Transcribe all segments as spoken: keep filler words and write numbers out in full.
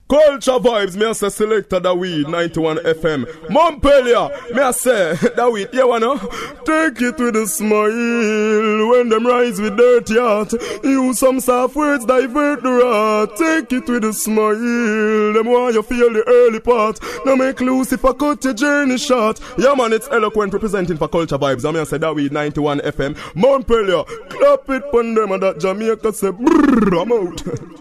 Culture vibes, me I say selector Daweed, ninety-one F M. Montpellier, me I say, Daweed, you wanna? Take it with a smile, when them rise with dirty heart. Use some soft words, divert the wrath. Take it with a smile, them want you feel the early part. Now make loose if I cut your journey short. Yeah man, it's eloquent representing for culture vibes. I me I say Daweed, ninety-one F M. Montpellier, clap it pon them and that Jamaica say, brrr, I'm out.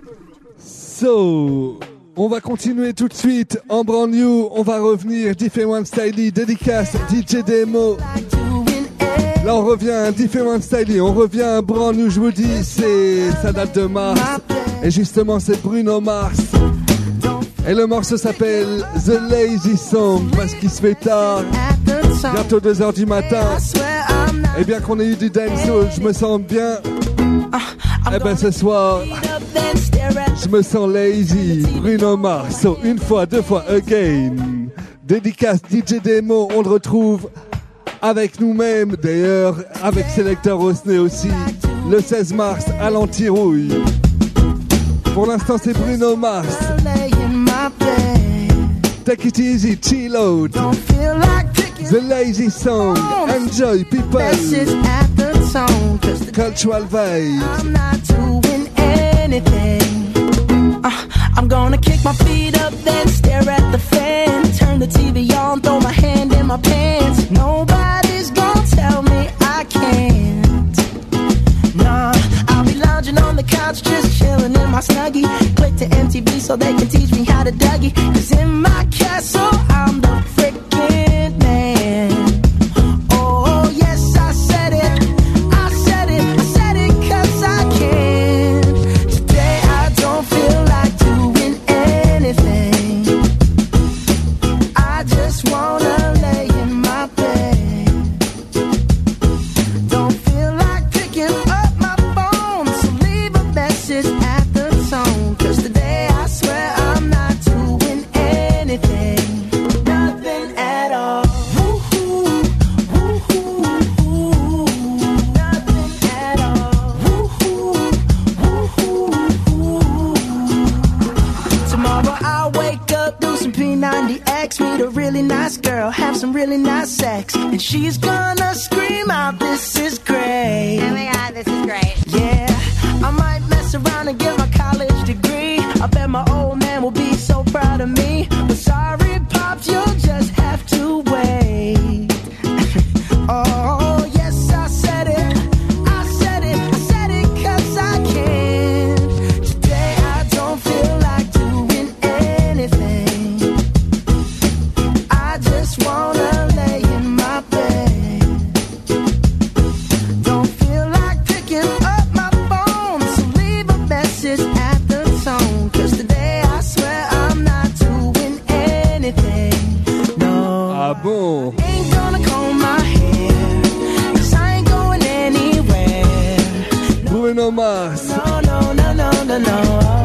So... on va continuer tout de suite en brand new, on va revenir Different Styly, dédicace D J Demo. Là on revient Different Styly, on revient brand new, je vous dis, c'est ça date de mars. Et justement c'est Bruno Mars. Et le morceau s'appelle The Lazy Song parce qu'il se fait tard, bientôt deux heures du matin. Et bien qu'on ait eu du dancehall, je me sens bien. Eh ben ce soir, je me sens lazy. Bruno Mars, so une fois, deux fois, again. Dédicace D J Demo, on le retrouve avec nous-mêmes, d'ailleurs, avec Selector Osney aussi, le seize mars à l'Antirouille. Pour l'instant, c'est Bruno Mars. Take it easy, chill out. The Lazy Song, enjoy people. Cultural vibes. I'm not doing anything. Uh, I'm gonna kick my feet up, then stare at the fan. Turn the T V on, throw my hand in my pants. Nobody's gonna tell me I can't. Nah, I'll be lounging on the couch, just chilling in my Snuggie. Click to M T V so they can teach me how to Dougie. Cause in my castle, I'm the freaking man. Oh, yes, I said it. I said it, I said it cause I can. Today I don't feel like doing anything. I just wanna lay in my bed. Don't feel like picking up my phone, so leave a message at the tone. Cause today I swear I'm not doing anything. Nothing at all. Woo-hoo, woo-hoo, woo-hoo. Nothing at all. Woo-hoo, woo-hoo, woo-hoo. Tomorrow I'll wake up, do some P ninety X, meet a really nice girl, have some really nice sex, and she's gonna scream out, this is great. Oh my god, this is great. Yeah, I might mess around and get my college degree. I bet my old man will be so proud of me. But sorry, Pops, you'll just have to wait. Oh, yes, I said it. I said it. I said it cause I can. Today I don't feel like doing anything. I just wanna lay in my bed. Don't feel like picking up my phone, so leave a message at the tone. Cause today I swear I'm not doing anything. No. Ah bon? Ain't gonna comb my hair, cause I ain't going anywhere. Bruno Mars No, no, no, no, no, no.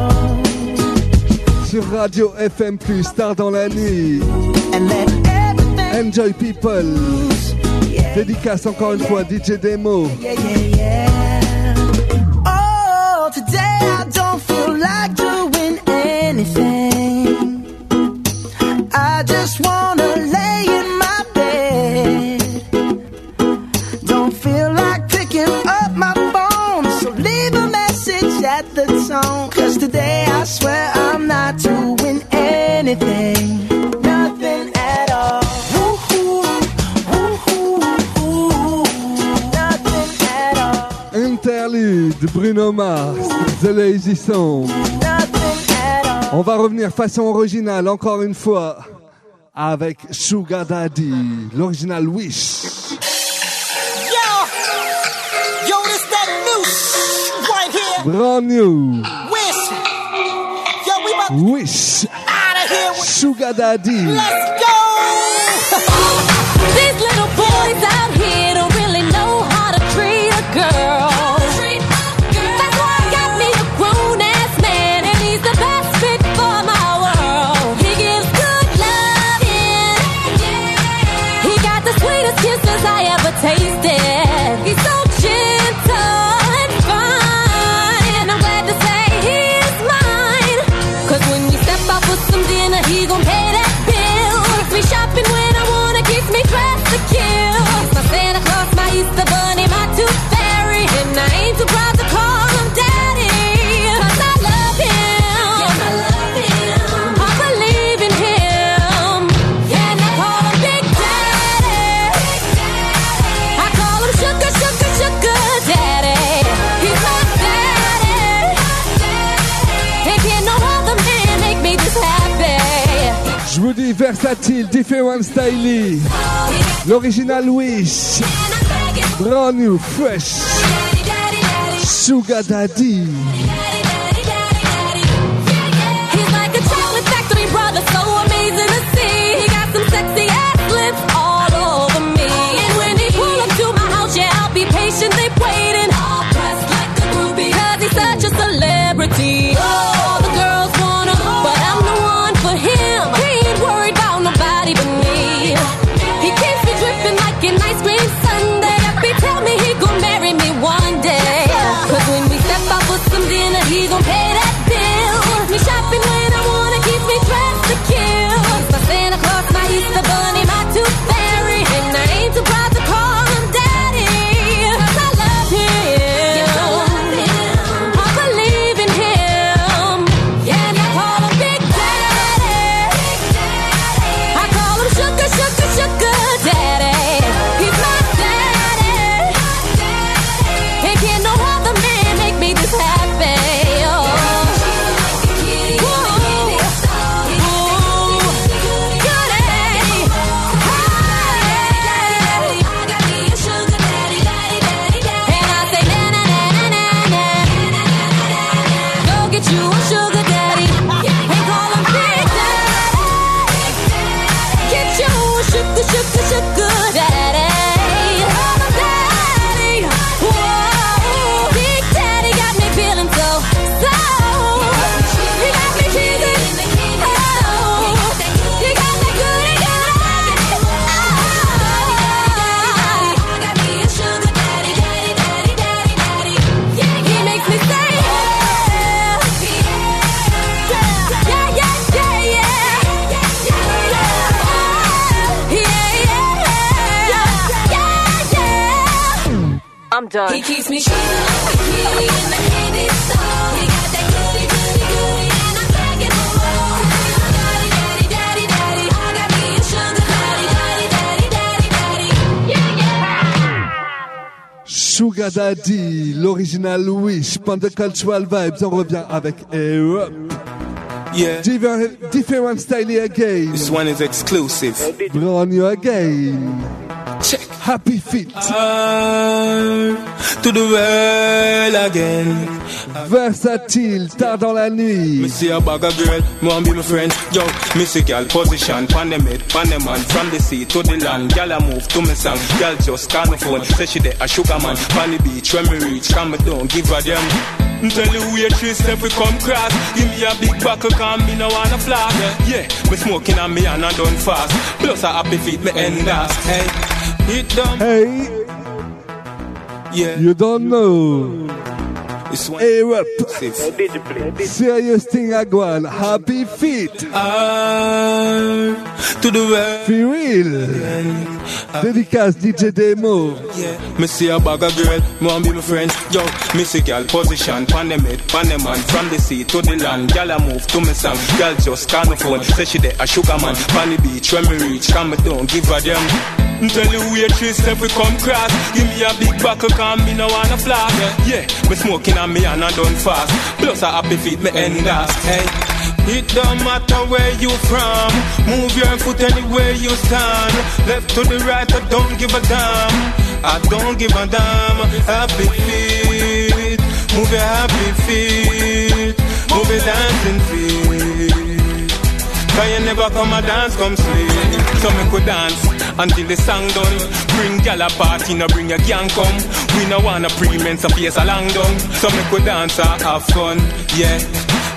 sur Radio F M plus, tard dans la nuit. And let everything Enjoy people. yeah, Dédicace encore une fois D J Demo. yeah, yeah, yeah. Oh, today I don't feel like doing anything. I just wanna lay in my bed. Don't feel like picking up my phone, so leave a message at the tone. Cause today I swear I'm not doing anything. Nothing at all. Woo-hoo, woo-hoo, woo-hoo. Nothing at all. Interlude, Bruno Mars, The Lazy Song. Nothing at all. On va revenir façon originale encore une fois avec Sugar Daddy, l'original Wish. Yo, yo, this that new sh- right here. Brand new Wish, yo, we about to Wish, out of here. With- Sugar Daddy. Let's go. These little boys out here don't really know how to treat a girl. That's why I got me a grown-ass man, and he's the best fit for my world. He gives good loving. He got the sweetest kisses I ever tasted. He's so gentle and fine, and I'm glad to say he is mine. 'Cause when we step off a he gon' pay that bill. Takes me shopping when I wanna, keeps me dressed to kill. He's my Santa Claus, my Easter Bunny, my Tooth Fairy, and I ain't too proud to call him daddy. 'Cause I love him. Yes, I love him. I believe in him. And I call him Big Daddy. I call him Sugar, Sugar, Sugar Daddy. He's my daddy. And can't no other man make me this happy. Je vous dis versatile, different style. L'original Wish. Brand new, fresh. Sugar Daddy. He's like a chocolate factory brother, so amazing to see. He got some sexy ass lips all over me. And when he pull up to my house, yeah, I'll be patiently waiting. All dressed like a groupie, 'cause he's such a celebrity. All the girls want him, but I'm the one for him. He ain't worried about nobody but me. He keeps me dripping like an ice cream sundae. He tell me he gon' marry me one day. 'Cause when we step out for some dinner, he gon' pay that bill. Takes me shopping when I wanna, keeps me dressed to kill. He's my Santa Claus, my Easter Bunny, my Tooth Fairy, and I ain't too proud to call him daddy. 'Cause I love him. I believe in him. And I call him Big Daddy. I call him Sugar, Sugar, Sugar Daddy. He's my daddy. And can't no other man make me this happy. Oh. Ooh. Ooh. Goody. Hey. And I say na na na na na na. Go get you a sugar daddy. And call him Big Daddy. Get you a sugar, sugar, sugar daddy. Call him daddy. Whoa. Big Daddy got me feeling so, so. He got me feeling, oh. He got that goody, goody. He makes me say, yeah. Yeah, yeah, yeah, yeah. Yeah, yeah. I'm done. He keeps me sugar like a kitty in the candy store. He got that goody, goody, goody, and I'm begging for more. Daddy, daddy, daddy, daddy, I got me a sugar daddy, daddy, daddy, daddy, daddy. Yeah, yeah. Sugar Daddy, l'original Wish. Pendant Cultural Vibes, on revient avec Europe. Yeah, Different, different style again. this one is exclusive. Brand new again. Check. Happy Feet. Ah, to the world again. Versatile, tard dans la nuit. Me see a bag of girl, me want be my friend. Yo, me see girl position, pan them head, pan them man. From the sea to the land, girl a move to me song. Girl just call me phone, say she there a sugar man. Pan the beach when me reach, come me down, give her them. Tell you waitress if we come cross. Give me a big buckle, cause me no wanna flash. Yeah, me smoking on me and I done fast. Plus a Happy Feet, me end last. Hey, it done. Hey, Yeah, you don't know. it's one. Europe. Exclusive. Serious thing again. Happy Feet. Ah, to the world. Feel real. Dédicace D J Demo. Yeah, me see a bag of girl, me want be my friend. Yo, me see girl position, pan them head, pan them man. From the sea to the land, girl a move to me song. Girl just call me phone, say she there a sugar man. Pan the beach when me reach, come me down, give her them. Tell you waitress if we come cross. Give me a big buckle, cause me no wanna flash. Yeah, me smoking on me and I done fast. Plus a Happy Feet, me end last. Hey, it don't matter where you from. Move your foot anywhere you stand. Left to the right, I don't give a damn. I don't give a damn. Happy Feet, move your happy feet, move your dancing feet. Cause you never come a dance, come sleep. So me could dance until the song done. Bring gal a party, no bring your gang come. We no wanna pre-men, so face a long down. So me could dance and have fun, yeah.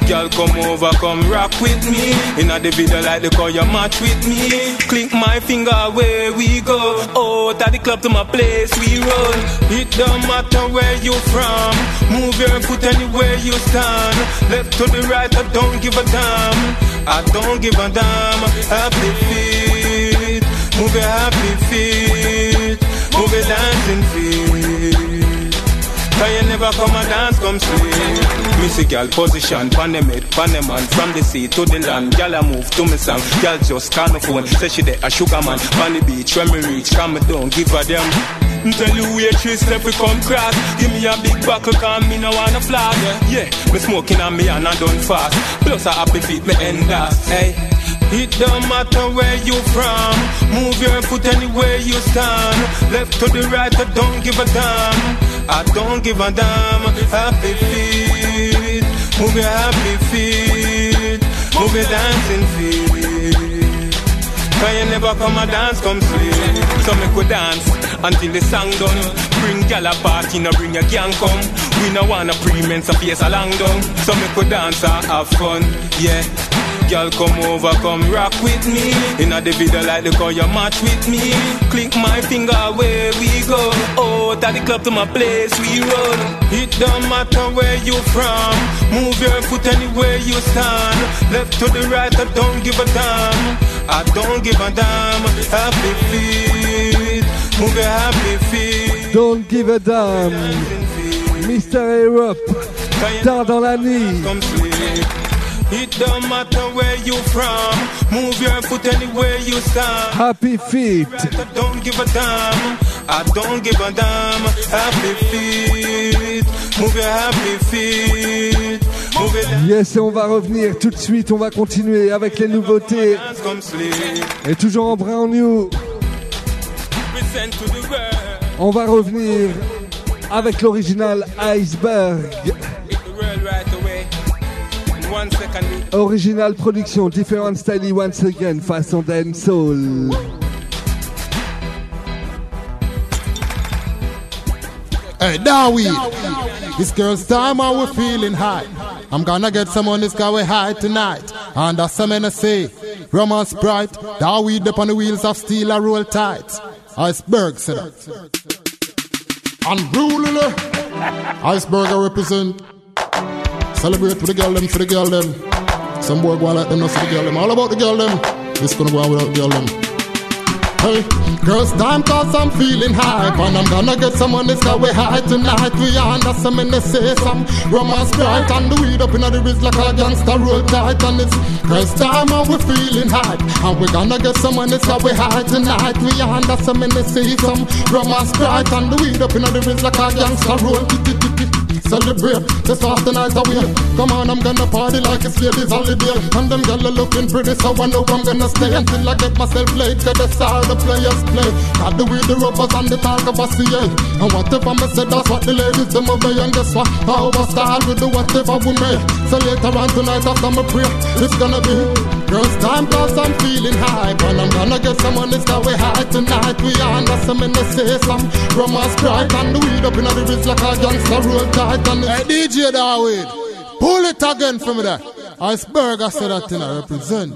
Girl, come over, come rock with me. Inna the video like the call you match with me. Click my finger where we go. Out at the club to my place we roll. It don't matter where you from. Move your foot anywhere you stand. Left to the right, I don't give a damn. I don't give a damn. Happy feet, move your happy feet, move your dancing feet. Cause you never come and dance, come sweet. Missy girl position, pan the mid, pan the man. From the sea to the land, girl I move to me song. Girl just can't phone, say she there a sugar man. Pan the beach, when me reach, come me down, give her them. Tell you waitress, let me come cross. Give me a big buckle, cause me no wanna flag. Yeah, me smoking on me and I done fast. Plus a happy feet, me end that. Hey, it don't matter where you from. Move your foot anywhere you stand. Left to the right, I don't give a damn. I don't give a damn. Happy feet, move your happy feet, move your dancing feet. Cause you never come a dance, come sweet. So me could dance until the song done. Bring gal a party, no bring your gang come. We no wanna pre-mens a face along down. So me could dance and have fun, yeah. Girl, come over, come rock with me. Inna the video like the call you match with me. Click my finger where we go. Out at the club to my place we roll. It don't matter where you from. Move your foot anywhere you stand. Left to the right, I don't give a damn. I don't give a damn. Happy feet, move your happy feet. Don't give a damn. Mister Europe, tard dans la nuit. It don't matter where you from. Move your foot anywhere you stand. Happy feet. I don't give a damn. I don't give a damn. Happy feet. Move your happy feet. Move it. Yes, et on va revenir tout de suite. On va continuer avec les nouveautés. Et toujours en brand new. On va revenir avec l'original Iceberg. Original production, different style once again, façon dancehall. Hey, Dawi, this girl's time and we're feeling high. I'm gonna get some on this guy we high tonight. And that's some I say, romance bright. Dawi up on the wheels of steel I roll tight. Iceberg said that. Unruly, Iceberg I represent. Celebrate for the girl them, for the girl them. Some boy go on like them, not for the girl them. All about the girl them. This gonna go on without the girl them. Hey, girls time cause I'm feeling hype. And I'm gonna get someone that's got way high tonight. We are under some in the say some romance bright. And the weed up in the wrist like a gangster roll tight. And it's girls time and we're feeling hype. And we're gonna get someone that's got way high tonight. We are under some in the say some romance bright. And the weed up in the wrist like a gangster roll. Celebrate, this off the night away. Come on, I'm gonna party like it's ladies' holiday. And them girls are looking pretty, so I know I'm gonna stay until I get myself laid. Cause that's how the players play. Got the way the rubbers and the talk of a C A. And whatever I said, that's what the ladies them obey. And guess what? Our style we do whatever we make. So later on tonight after my prayer, it's gonna be girls time cause I'm feeling hype. And I'm gonna get someone that's got way high tonight. We are under some in the say some romance bright. And the weed up in the wrist like a gangster roll tight. Hey D J David, pull it again for me there. Iceberg I said that thing I represent.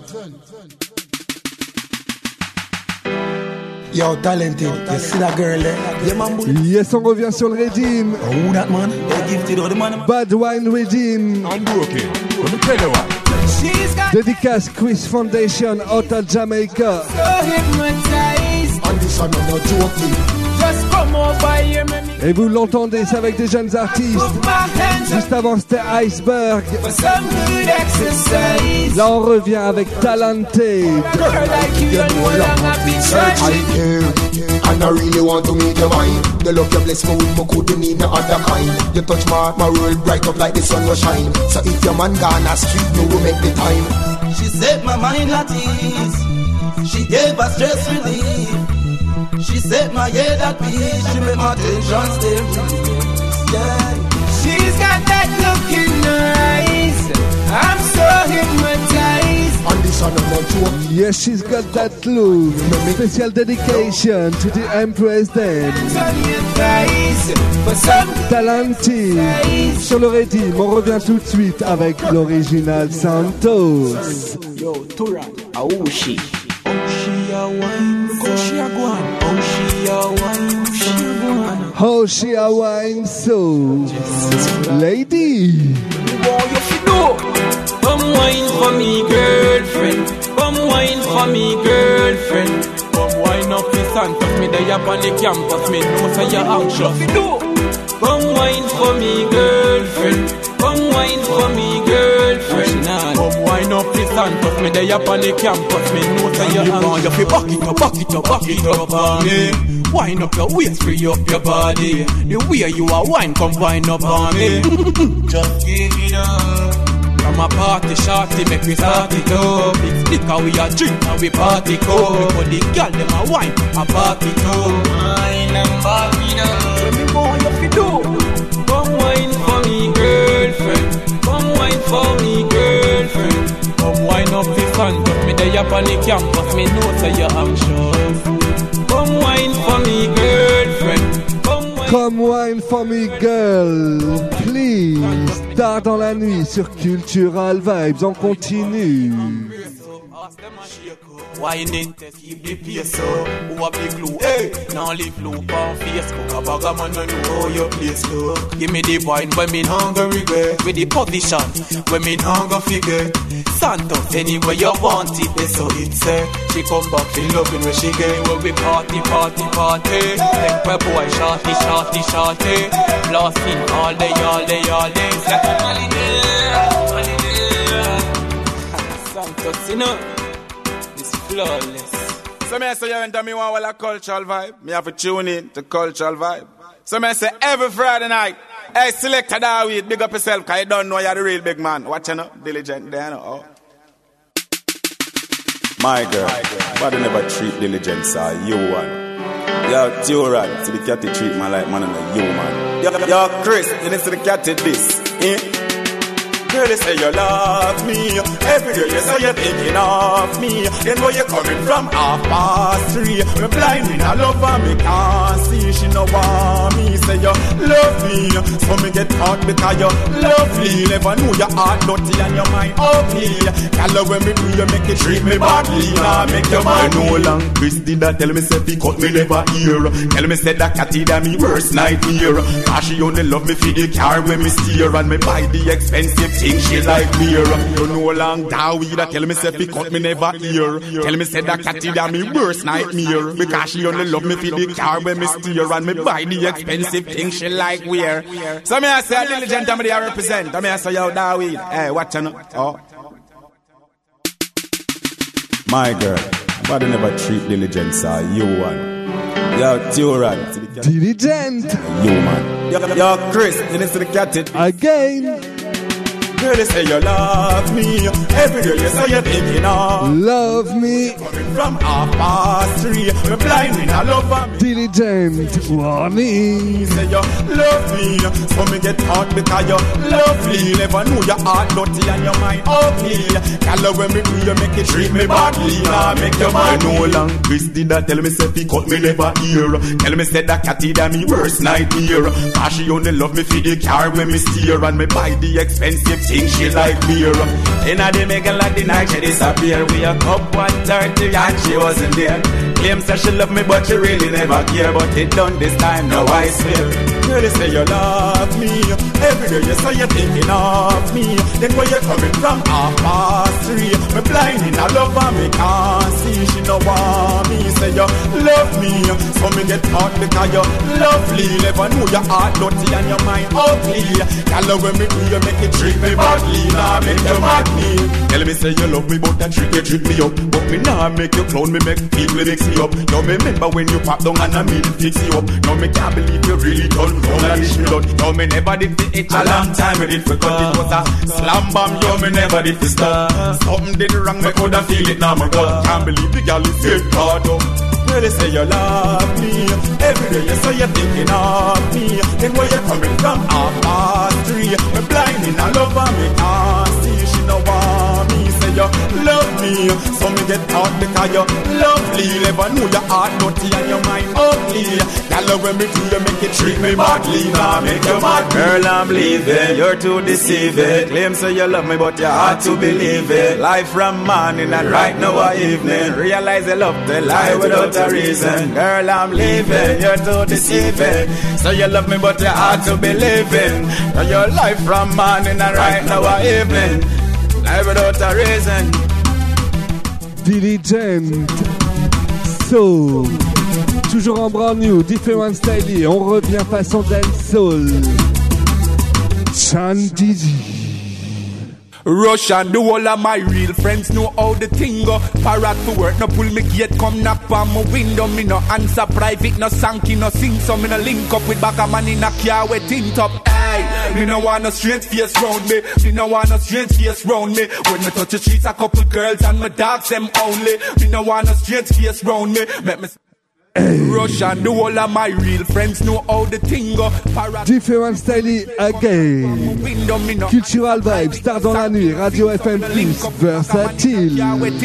Yo, talented, you see that girl there? Yeah, man. Yes, on revient sur le Redeem. Oh, who that man? They give to the man. Bad Wine Redeem. I'm broken. Let me tell you what. Dédicace Chris Foundation out of Jamaica. So hypnotized. And this one no joking. Just come over here, me. Et vous l'entendez, c'est avec des jeunes artistes. Juste avant, c'était Iceberg. Là, on revient avec Talented. And I really want to meet your mind. The love you bless me with, but couldn't need no other kind. You touch my my world bright up like the sun will shine. So if your man gone a street, no will make the time. She set my mind at ease. She gave us stress relief. She set my head at peace. She made my tension stay free. Yeah. She's got that look in her eyes. I'm so hypnotized. And this and I'm not joke. Yes, she's got that look. Special dedication to the Empress then. Talenty. Sur le Redim, on revient tout de suite avec l'original Santos. Yo, Turan, Aouchi. Aouchi a wine, Aouchi a guan. Aouchi a wine, Aouchi a guan. How she a wine so. Lady. What you fi do? Come wine for me, girlfriend. Come wine for me, girlfriend. Come wine up the Santos, me there up on the campus. Me know say you're anxious. Come wine for me, girlfriend. Come wine for me, girlfriend. Come wine up the Santos, me there up on the campus. Me know say you're anxious. You fi back it up, back it up, back it up on me. Wine up your waist, free up your body. The way you are wine, come wine up on me. Just give it up. From a party shorty, make me start it up. It's liquor we a drink and we party coke. Because the girl them a wine, a party too. Wine and party up. When me want you fi do. Come wine for me, girlfriend. Come wine for me, girlfriend. Come wine up the Santos, me there up on the campus. Me know say you're anxious. Come wine for me, girlfriend. Come wine for me, girl. Please. Tard dans la nuit sur Cultural Vibes. On continue. Winding test, keep the pace up. Who a big glue? Hey, now leave loop on Facebook. A bag of man, I know how your place look. Give me the wine when me hunger regret. With the position when me hunger figure. Santos, anywhere you want it, that's so it's say. She come back, she loving where she get. When we party, party, party. Take my boy, shorty, shorty, shorty. Blasting all day, all day, all day. Like a holiday, holiday. Santos, you know. Flawless. So me say you enter me one well a cultural vibe. Me have to tune in to cultural vibe. So me say every Friday night, hey, select a David, big up yourself, cause you don't know you're the real big man. Watch you know, diligent there, you know. Oh. My girl, but I never treat diligence or you one. Yo, Turan, see the cat treat man like man and a you man. Yo, yo, Chris, you need to see the cat this, eh? Girl, you say you love me. Every day you say you're thinking of me. Then where you coming from? Half past three. Me blind in a love and me can't see. She no want me. Say you love me. So me get hot because you lovely. Never knew your heart dirty and your mind ugly. Girl, when me do you make it treat me badly. Nah, make your mind no long. Chris did that tell me say he cut me never hear. Tell me say that catty that me worst nightmare. Cause she only love me for the car when me steer. And me buy the expensive think she like beer. You know long Dowie that tell me say fi cut me never hear. Tell me say that catty that me worst nightmare. Because she only love me for the car when me steer. And me buy the expensive thing she like wear. So me I say a diligent and me I represent. I me I say yo Dowie. Hey, watch you know. Oh. My girl, but I never treat diligence or you one. Yo, Turan. Diligent. You man. Yo, yo Chris, you need to the cat it. Again. Girl, you say you love me. Every day you say you're thinking of love me. Coming from half past three. We're blind in a love of me. Diligent warning. You say you love me. So me get hot because you lovely. Never knew your heart dirty and your mind ugly. Girl, when me do you make it treat me badly. Nah, make your mind no long. Chris did that tell me say he cut me never hear. Tell me say that catty that me worst nightmare. Cause she only love me for the car when me steer. And me buy the expensive think she like beer. In a day making like the night she disappear. We a cup one thirty and she wasn't there. Claims that she love me but she really never care. But it done this time, now I swear. Girl, you say you love me. Every day you say you're thinking of me. Then where you coming from? Half past three. Me blind in a love and me can't see. She no want me. Say you love me. So me get hot because you lovely. Never knew your heart dirty and your mind ugly. Girl, when me do you make it treat me badly. Nah, make you mad me. Tell me say you love me but that trick you trick me up. But me nah make you clown me, make people mix me up. Now me remember when you pop down and I mean fix you up. Now me can't believe you really done wrong and dish me blood. Now me never did the itch a long time. Me did for cut it was a slam bam. Yo me never did for stop. Something did wrong me coulda feel it now my God. Can't believe the girl is fake card up. Girl, you say you love me. Every day you say you're thinking of me. Then where you coming from? Half past three. Me blind in a love and me can't see. She no want me. Say you love me. So me get hot because you lovely. Never knew your heart dirty and your mind ugly. Girl, when me do you make it treat me badly. Nah, make you mad. Girl, I'm leaving, you're too deceiving. Claim so you love me, but you hard to believe it. Life from morning and right now or evening. Realize you love the lie without a reason. Girl, I'm leaving, you're too deceiving. So you love me, but you hard to believe it. Now your life from morning and right now or evening. Lie without a reason. Diligent Soul. Toujours en brand new, Different Style. On revient façon dancehall. Chan Dizzy. Rush and the whole of my real friends know how the thing go. Parrot to work, no pull me gate, come knock on my window. Me no answer private, no sanky, no sing. So me no link up with back a man in a car with tint up. Hey, me no want no strange face round me. Me no want no strange face round me. When me touch the streets, a couple girls and my dogs them only. Me no want no strange face round me. Make me Rush and the whole of my real friends know how the thing go. Different Style again. Cultural Vibes, Star dans la nuit, Radio F M plus, versatile.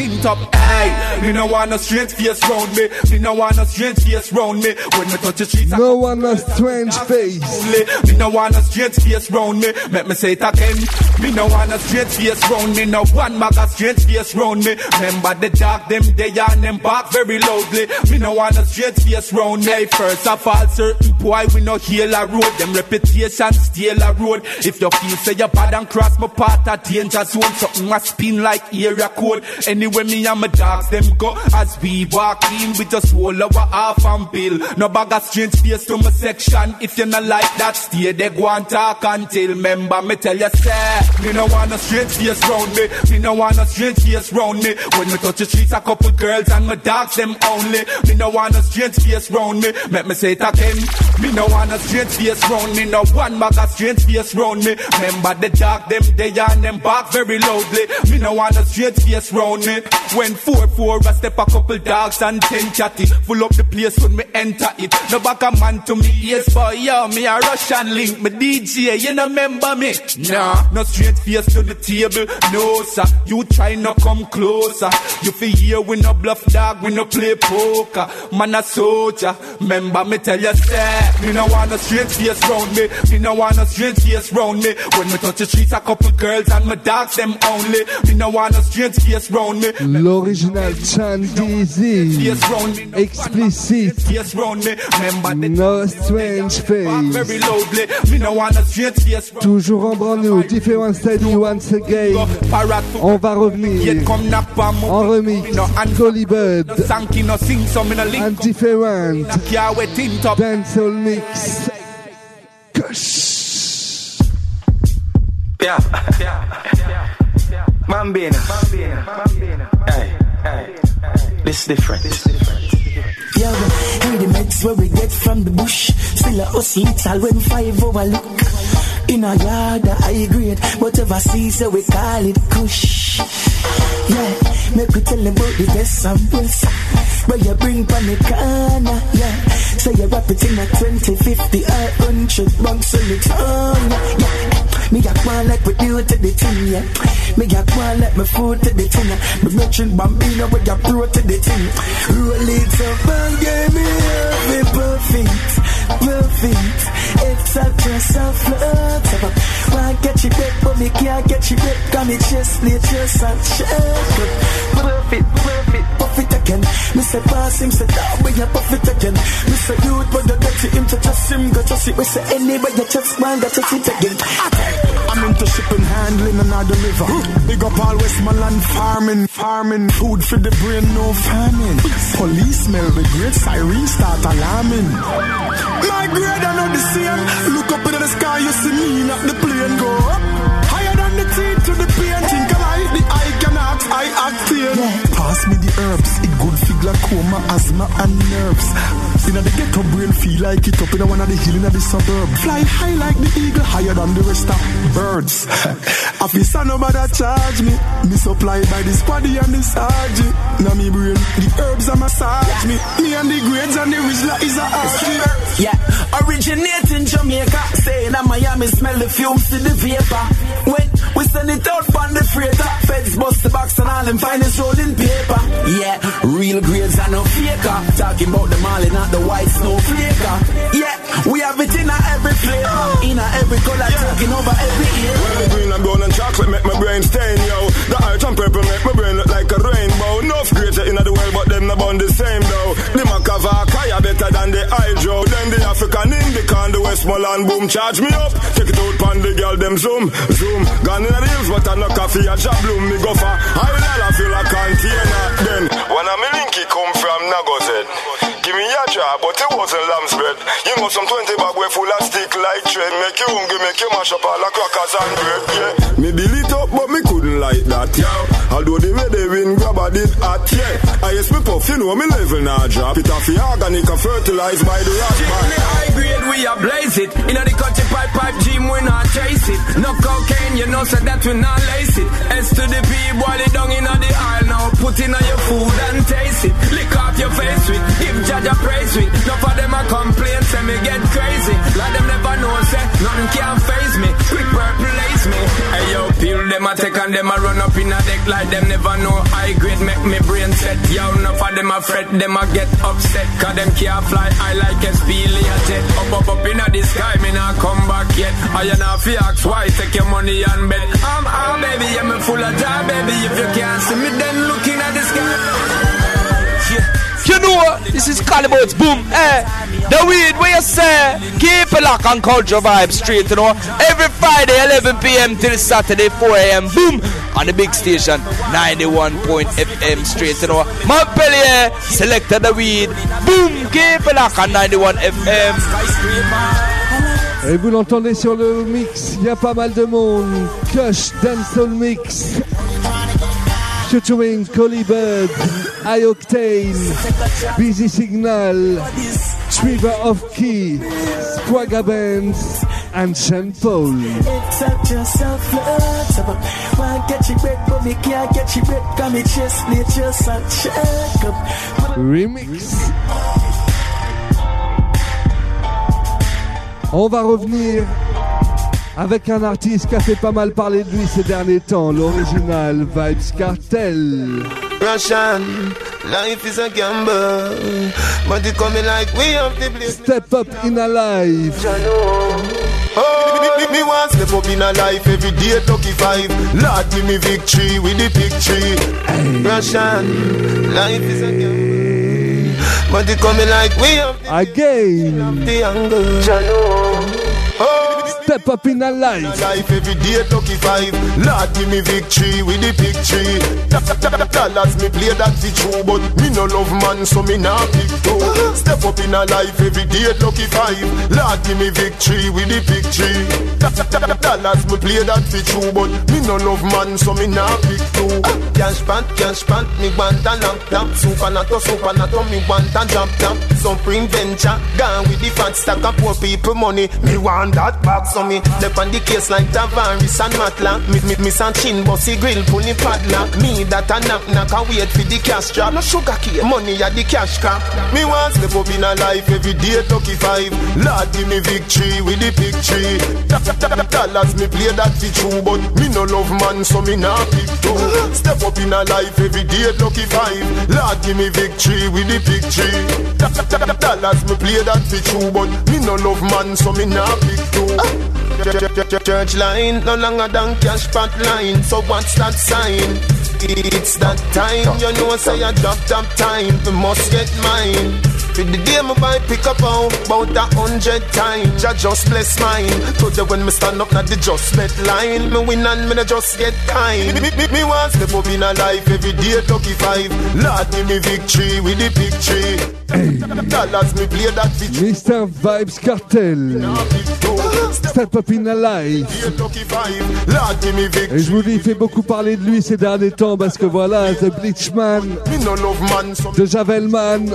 Me no want no strange face round me. Me no want no strange face round me. When me touch the streets, no one no strange face. Me no want no strange face round me. Make me say it again. Me no want no strange face round me. No one mag a strange face round me. Remember the dog them they and them bark very loudly. Me no want no strange face round me. First of all, certain boy we no heal a road. Them reputation steal a road. If you feel say you bad and cross my path a danger zone, something must spin like area code. Anyway, me and my dogs them go as we walk in with just whole our half and bill. No bag of strange face to my section. If you not like that, stay there go and talk until. Remember me tell you say, me no want no strange face round me. Me no want no strange face round me. When me touch the streets, a couple girls and my dogs them only. Me no want no strange face round me. Make me say it again. Me no want no strange face round me. No one bag of strange face round me. Remember the dog them they and them bark very loudly. Me no want no strange face round me. When four four I step a couple dogs and ten chatty. Full up the place when me enter it. No back a man to me, yes boy, yo, me a Russian link. Me D J, you no remember me? Nah, no straight face to the table, no sir. You try no come closer. You feel here we no bluff dog, we no play poker. Man a soldier, remember me tell you say. Me no want no straight face round me. Me no want no straight face round me. When me touch the streets, a couple girls and my dogs them only. Me no want no straight face round me. L'original Chan Dizzy, explicit, no strange face. Toujours en brand new, Different Style once again. On va revenir en remix, Colibud and Different Dancehall Mix. Kush. Yeah, Mambina, hey, hey, this is different. Yeah, hey, the meds where we get from the bush. Still a hustle little when five overlook. In a yard, a high grade, whatever season we call it kush. Yeah, make we tell them about the best and worst. Where you bring pan the corner, yeah. So you wrap it in a twenty, fifty, or hundred bucks on the tongue, yeah. Me got one like we do to the thing, yeah. Me got one like my food to the thing, yeah. Me mention bambino with your pro to the thing. Roll it up and get me every perfect, perfect. It's a dress of float. Wanna get you back, but me can't get you back. Got me chest, play chest and shake. Perfect, perfect, perfect again. Me say pass him, say down when you perfect again. Me say youth, but you get to him to trust him, go trust it. We say anywhere you just man, got to sit again. I'm into shipping, handling, and I deliver. Big up all Westmoreland farming, farming. Food for the brain, no famine. Police smell the great siren start alarming. My grade, I know the same. Look up into the sky, you see me, not the plane go up. Higher than the teeth to the pain. Think I like the eye can act, I act here. Yeah. pass me the herbs. It good for glaucoma, asthma and nerves. In the ghetto brain feel like it up in the one of the hill in the suburb. Fly high like the eagle, higher than the rest of birds. I feel so nobody charge me. Me supplied by the squaddy and the sergeant. Now me brain, the herbs are massage me. Me and the grades and the rizla is a archie. Yeah, originate in Jamaica. Staying in Miami, smell the fumes to the vapor. When we send it out on the freighter, feds bust the box and all them finest rolling paper. Yeah, real grades are no faker. Talking about the Mali, not the white snowflaker. Yeah, we have it in a every flavor, in a every color, yeah. Taking over every year. Well, the green and brown and chocolate make my brain stain, yo. The white and purple make my brain look like a rainbow. Enough greater in the world, but them not born the same though. The Macavacaya better than the Hydro. Then the African Indica and the Westmoreland boom charge me up. Take it out pan the girl them zoom, zoom. Gone in the hills, but I no coffee a job bloom. Me go for high dollar fill a container. Then when a me linky come from Nagozed, give me your job, but it wasn't lamb's bread. You know some twenty bag way full of stick like tread. Make you hungry, make you mash up all the crackers and bread. Yeah, me build it up, but me couldn't like that. Yeah, although the way they win grab I did at yeah. I yes me puff, you know me level now drop. It off the organic and fertilized by the rock man. High grade we a blaze it. In the country pipe pipe gym we not chase it. No cocaine, you know so that we not lace it. S to the P, boil it down in the aisle now. Put in your food and taste it. Lick off your face with, give judge a praise with. No for them a complain, say me get crazy. Like them never know, say nothing can phase me. Quick purple lace me. Hey yo, peel them a take and them a run up in a deck like them never know. High grade make me brain set. Yo, no for them a fret, them a get upset. Cause them can't fly high like a Spelia jet. Up up up in the sky, me not come back yet. I you not fi ask why, take your money and bet. I'm ah baby, yeah me full of joy baby. If you can't see me then looking at the sky. Yeah. You know, this is Calibots, boom, eh. The weed, where you say, keep a lock on Culture Vibe Street, you know. Every Friday, eleven p.m. till Saturday, four a.m. boom, on the big station, ninety-one point F M straight, you know. Montpellier, selected the weed, boom, keep a lock on ninety-one F M. Et vous l'entendez sur le mix, il y a pas mal de monde. Kush Dancehall Mix. Featuring Collie Bird, High Octane, Busy Signal, Trevor of Key, Swagger Bands, and Sean Paul. Accept yourself, love. Why get you bread, but me can't get you bread. Come me chest, me just a check up. Remix. On va revenir avec un artiste qui a fait pas mal parler de lui ces derniers temps, l'original Vybz Kartel. Russian, life is a gamble, but it coming like we have to play. Step up in a life. Oh, me, me, me want step up in a life every day, lucky five. Lord, give me victory with the victory. Hey. Russian, life is a gamble, but it coming like we have to again. The angle. Oh, step up in a life. Life every day, lucky five. Lord, give me victory with the picture. Dollars me play that the true, but me no love man, so me not pick two. Step up in a life every day, lucky five. Lord, give me victory with the picture. Dollars me play that the true, but me no love man, so me not pick two. Cash pant, cash pant, me want a lamp lamp. Super nato, super nato, me want a jump jump. Supreme venture, gone with the fat stack of poor people money. Me want that back, so me step on the case like Tavares and Matla. Me, me, me and chin bossy grill pulling padlock. Me that a knock knock a wait for the cash drop. No sugar cane, money at the cash crap. Me want step up in a life every day, lucky five. Lord, give me victory with the picture. Dollars me play that the true, but me no love man, so me not pick two. Step up in a life every day, lucky five. Lord, give me victory with the picture. Dollars me play that the true, but me no love man, so me not pick two. Church line, no longer than cash pot line. So what's that sign? It's that time, you know, say I drop top time, we must get mine. For the day my buy pick up out about a hundred times. Jah just bless mine. Told you when me stand up not the just met line. Me win and me not just get kind. Me, me, me want step up in a life every day lucky five. Lord give me victory with the victory. Dollars me play that victory. Mister Vibes Cartel. Step up in a life. Et je vous dis, il fait beaucoup parler de lui ces derniers temps parce que voilà, The Bleachman, The Javelman.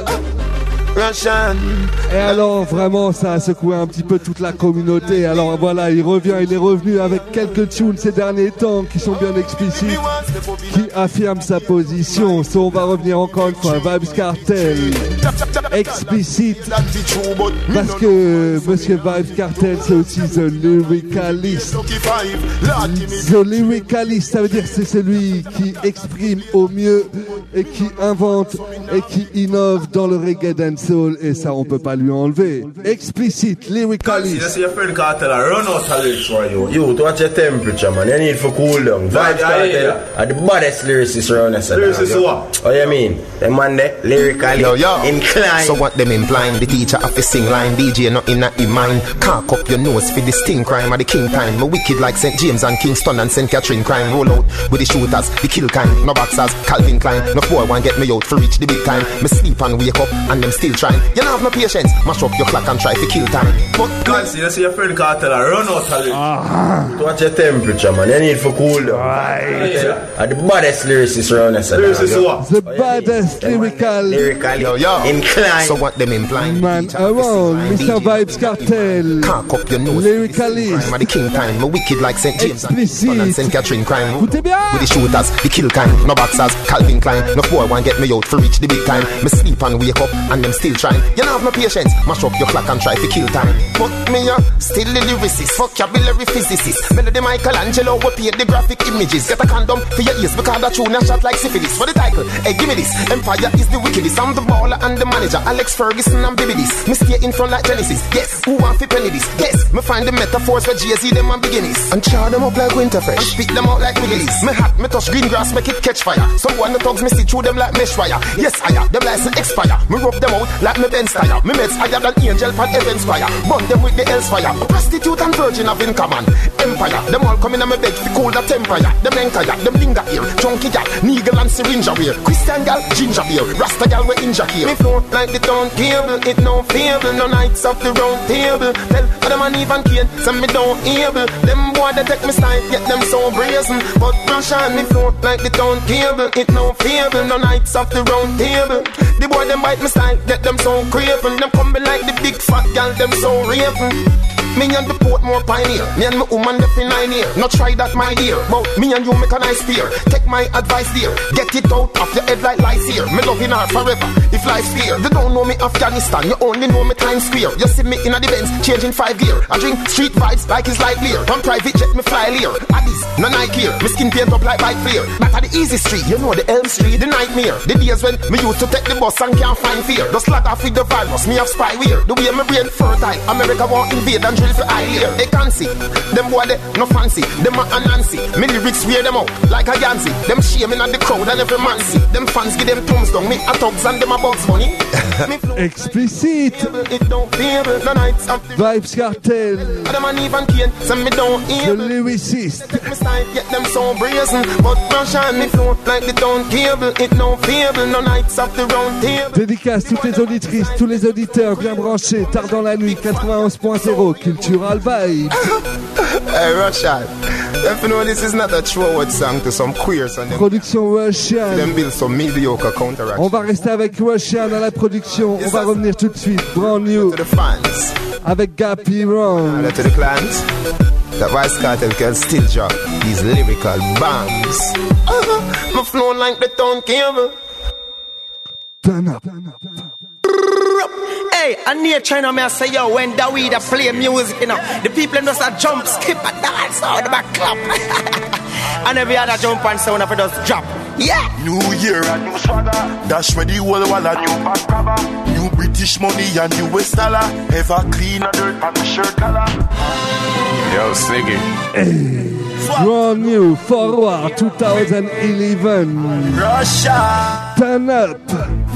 Et alors vraiment ça a secoué un petit peu toute la communauté. Alors voilà, il revient, il est revenu avec quelques tunes ces derniers temps qui sont bien explicites, qui affirment sa position. So, on va revenir encore une fois, Vibes Cartel, explicite, parce que Monsieur Vibes Cartel c'est aussi The Lyricalist. The Lyricalist, ça veut dire c'est celui qui exprime au mieux et qui invente et qui innove dans le reggae dancehall, et ça on peut pas lui enlever. Explicit, Lyricalist. That's your friend Cartel, I run out of lyrics for you. You, to watch your temperature, man. You need for cool down. Vibes Cartel are the baddest lyricists around us. Lyricists what? Oh, you mean? The man there, lyrically yo, yo. inclined. So what them implying? The teacher have to sing line. D J not in that in mind. Cock up your nose for the sting crime at the king time. Me wicked like Saint James and Kingston and Saint Catherine crime. Roll out with the shooters, the kill kind. No boxers, Calvin Klein. No boy want get me out for reach the big time. Me sleep and wake up and them still trying. You don't have no patience. Mash up your clock and try to kill time. But can't see, you see your friend Cartel run out of lyrics. Ah. To watch your temperature, man. You need for cool down. Right. Are the baddest lyricists around us. Lyricists what? The baddest lyrical. Lyrically yo, yo. inclined. So what them implying? Man, around Mister Vibes Cartel. Cock up your nose. Lyricalist. At the king time. Me wicked like Saint James Explicit. and Saint Catherine crime. Écoutez bien. With the shooters, the kill kind. No boxers, Calvin Klein. No boy want get me out for reach the big time. Me sleep and wake up and them still trying. You don't have no patience. Mash up your clock and try to kill time. But me uh, still the lyricist, vocabulary physicist. Melody Michelangelo will paint the graphic images. Get a condom for your ears because that tune a shot like syphilis. For the title, hey give me this. Empire is the wickedest. I'm the baller and the manager. Alex Ferguson and Baby this. Me stay in front like Genesis. Yes, who want to penny this? Yes, me find the metaphors for Jay-Z them and beginnings. And char them up like Winterfresh. And spit them out like Willis. Me hat, me touch green grass, make it catch fire. Someone the thugs me see through them like mesh wire. Yes, I am. Them license expire. Me rub them out like me Benz tire. Me meds higher than angel pan heaven's fire. Burn them with the hell's fire. Prostitute and virgin have in common. Empire. Them all come in on me bed fi cool the temperature. Them entire. Them linger here. Chunky gal, needle and syringe wear. Christian gal, ginger beer. Rasta gal we injure here. Me float like the town cable. It no fable. No nights off the round table. Tell them and even cane. Send me down able. Them boy they take me style. Get them so brazen. But brush on me float like the town cable. It no fable. No nights off the round table. The boy them bite me style. Get them so craven. Them come be like the big fat gal. Them so raven. Me and the Portmore pioneer. Me and my woman left in nine year. Not try that my dear. But me and you make a nice peer. Take my advice dear. Get it out of your head like lies here. Me loving her forever. If life's fear. They don't know me Afghanistan. You only know me Times Square. You see me in a the Benz changing five gear. I drink street vibes like it's light beer. On private jet me fly here. Addis, no Nike here. Me skin paint up like bike flare. Back at the easy street. You know the Elm Street. The nightmare. The days when me used to take the bus and can't find fear. Just lag off with the virus. Me have spyware. The way my brain fertile. America won't invade and drill for I here. They can't see. Them boy they no fancy. Them a Nancy. Me lyrics wear them out like a Yancy. Them shaming at the crowd and every man see. Them fans give them thumbs down. Me a thugs and them a Bugs Bunny. Explicit. Vibes Cartel. The lyricist. Get them so brazen. But brush on me float like the town cable. It no fable. No nights off the round table. Dédicace toutes les auditrices, tous les auditeurs bien branchés. Tard dans la nuit, quatre-vingt-onze point zéro Cultural Vibe. Hey Russian, if you know this is not a throwaway song to some queers and them, production Russian. Them build some mediocre counteraction. On va rester avec Russian à la production. On va revenir tout de suite. Brand new. To the fans. Avec Gappy Wrong. To the clans. The Vibes Cartel can still drop these lyrical bombs. Uh-huh. My flow like the town cable. Turn up. Turn up. Turn up. Hey, and near China, me I say, yo, when Dawid a play music, you know, the people just a jump, skip, and dance, all the back clap. And every other jump and sound of it just drop. Yeah! New year and new swagger. Dash where the whole wall a new back cover. New British money and new West dollar. Ever clean a dirt on the shirt collar. Yo, Sliggy. Hey. Brand new Forward twenty eleven. Russia. Turn up.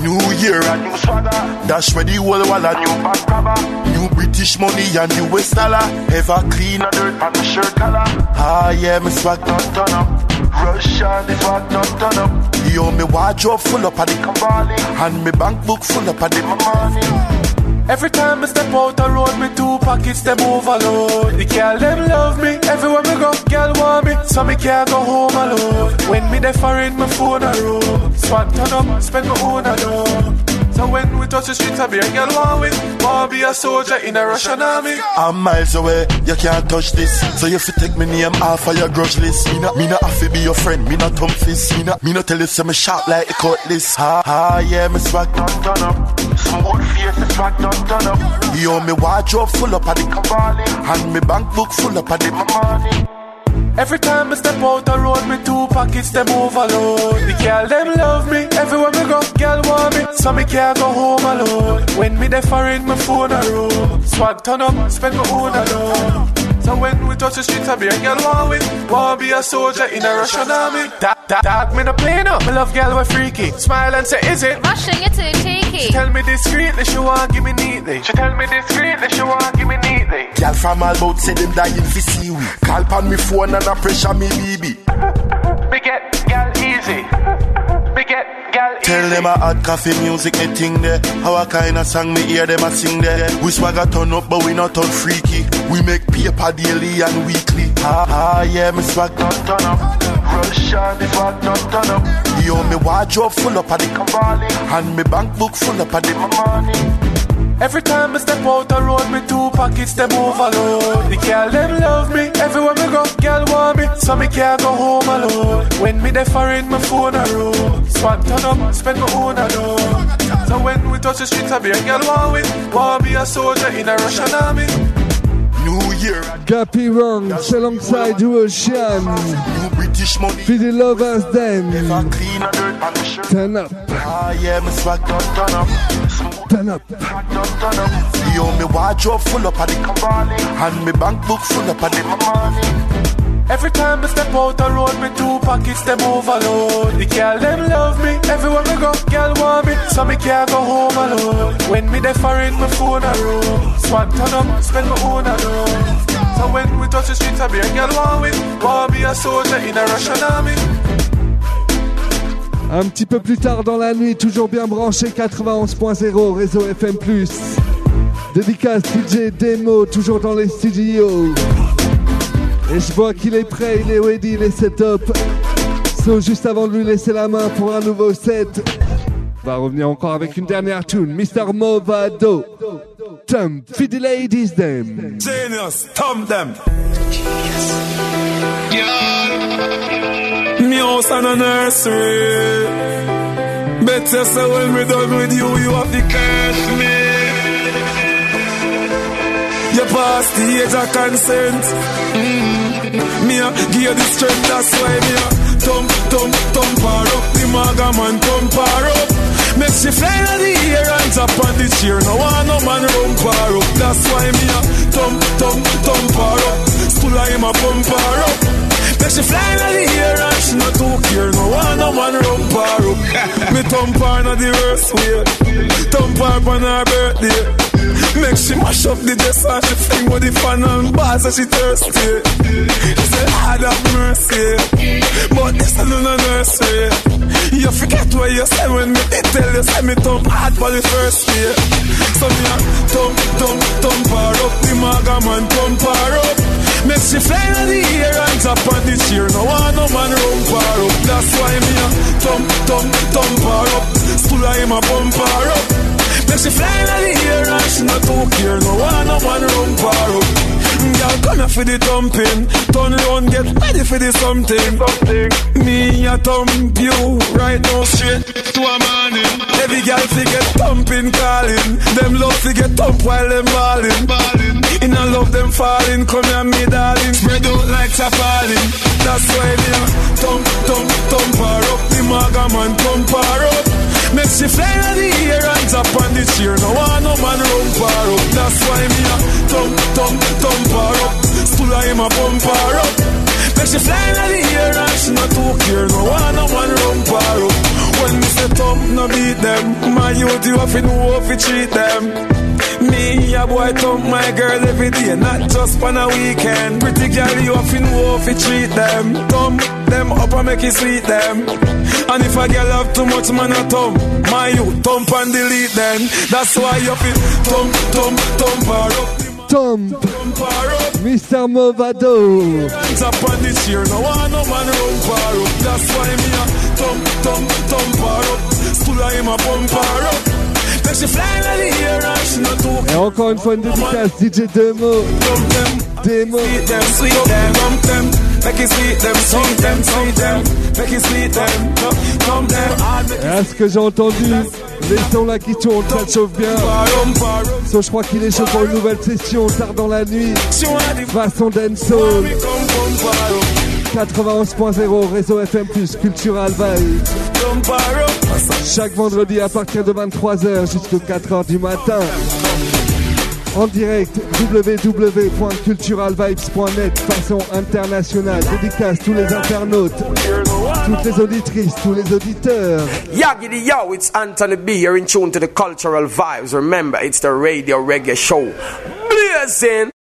New year, a new swagger. Dash where the whole wall a new back grabber. New British money and U S dollar. Ever clean a dirt on the shirt collar. Ah yeah, me swag done turn up. Russia, the swag done turn up. Yo, me wardrobe full up of the Cavalli. And me bank book full up of the money. Every time I step out the road, me two pockets them overload. The girl them love me, everywhere me go, girl want me, so me can't go home alone. When me there foreign, my phone a roll. Swag turn up, spend my own a dough. So when we touch the streets, I be a girl want with. Want be a soldier in a Russian army. I'm miles away, you can't touch this. So you fi take me name off of your grudge list. Me not, me not have to be your friend, me not thumb fist. Me not, me not tell you say me sharp like the cutlass. Ah, ah yeah, me swag done turn up. Smooth face, me swag done turn up. Yo, me wardrobe full up of the Cavalli. And me bank book full up of the money. Every time I step out the road, me two pockets them overload. The girl them love me, everywhere me go, girl want me, so me can't go home alone. When me there foreign, my phone a roll. Swag turn up, spend my own alone. So when we touch the streets, I be a girl want with. Want be a soldier in a Russian army. That, that, that, me no play no. Me love girl we freaky. Smile and say, is it? Russian, you're too cheeky. She tell me discreetly, she want give me neatly. She tell me discreetly, she want give me neatly. Girl from all bout say them dying for seaweed. Call pan me phone and a pressure me baby. Me get girl easy. Me get girl easy. Tell them a hot coffee music me ting there. How a kind of song me hear them a sing there. We swagger turn up but we not turn freaky. We make paper daily and weekly. Ah, ah yeah, me swag done turn up. Russia, the swag done turn up. Yo, me wardrobe full up of the Cavalli. And me bank book full up of the money. Every time I step out the road, me two pockets them overload. The girl them love me, everywhere me go, girl want me, so me can't go home alone. When me there foreign, my phone a roll. Swag turn up, spend my own a dough. So when we touch the streets, I be a girl want with. Want be a soldier in a Russian army. New Year. Gappy Wrong, alongside Ocean. For the lovers then. Turn up. Ah yeah, me swag done turn up. Turn up. Yo, me wardrobe full up of the Cavalli. And me bank book full up of the money. Every time I step out the road, me two pockets them overload. The girl them love me, everywhere me go, girl want me, so me can't go home alone. When me there foreign, my phone a roll. Swag turn up, spend my own a dough. So when we touch the streets, I be a girl want with. Want be a soldier in a Russian army. Un petit peu plus tard dans la nuit, toujours bien branché, quatre-vingt-onze point zéro, réseau F M plus. Dédicace D J Demo, toujours dans les studios. Et je vois qu'il est prêt, il est ready, il est set-up. So, juste avant de lui laisser la main pour un nouveau set, on va revenir encore avec une dernière tune. mister Movado. Thumb, feed the ladies them. Genius, thumb them. Me house and a nursery. Better say when we're done with you, you have to curse me. You pass the age of consent. Mm. Me a give you the strength, that's why me a thump, thump, thump her up. The maga man thump her up. Make she fly in the air and tap on the chair. No one no man rump her up. That's why me a thump, thump, thump her up. Still I am a pump her up. Make she fly in the air and she not too care. No one no man rump her up. Me thump her in the worst way. Thump her on her birthday. Make she mash up the dress and she fling with the fan and bars and she thirsty. She said, Lord have mercy, but this is not a nursery. You forget what you said when me did tell you, say me thump hard for the first day. So me a thump, thump, thump her up, the maga man thump her up. Make she fly in the air and tap on the chair. No one no man rump her up. That's why me a thump, thump, thump her up. Still I am a bump her up. Make she fly in the air and she not too care. No one no man rump her up. Girl, come here for the thumping. Turn around, get ready for the something. something. Me a thump you right now straight to a morning. Every girl fi get thumping, calling. Them love fi get thump while them balling. balling. In a love them falling. Come here me darling. Spread out like chapalin. That's why me a thump, thump, thump her up. The maga man thump her up. Make she fly in the air and tap on the chair. No one no man rump her up. That's why me a thump, thump, thump her up. Still I am a bump her up. Make she fly in the air and she not too care. No one no man rump her up. When me say thump Don't no beat them. My youth, you have to know how to treat them. Me, a boy, thump my girl every day, not just on a weekend. Pretty girl, you have to know how to treat them. Thump them up and make it sweet them. And if a girl have too much man a thump, my youth, thump and delete them. That's why you have to thump, thump, thump her up. Thump, Mister Movado. Tap on the chair, no one no man run far up. That's why me a thump, thump, thump her up. School I am a bump her up. Et encore une fois une dédicace D J Demo. Demo. Et à ce que j'ai entendu, les sons là qui tournent, ça chauffe bien. So, je crois qu'il est chaud pour une nouvelle session tard dans la nuit. Façon dancehall. quatre-vingt-onze point zéro Réseau F M plus, Cultural Vibe. Chaque vendredi à partir de vingt-trois heures jusqu'à quatre heures du matin. En direct, w w w point cultural vibes point net, façon internationale. Dédicace tous les internautes, toutes les auditrices, tous les auditeurs. Yaggedy yo, it's Anthony B. You're in tune to the Cultural Vibes. Remember, it's the Radio Reggae Show. Blazing!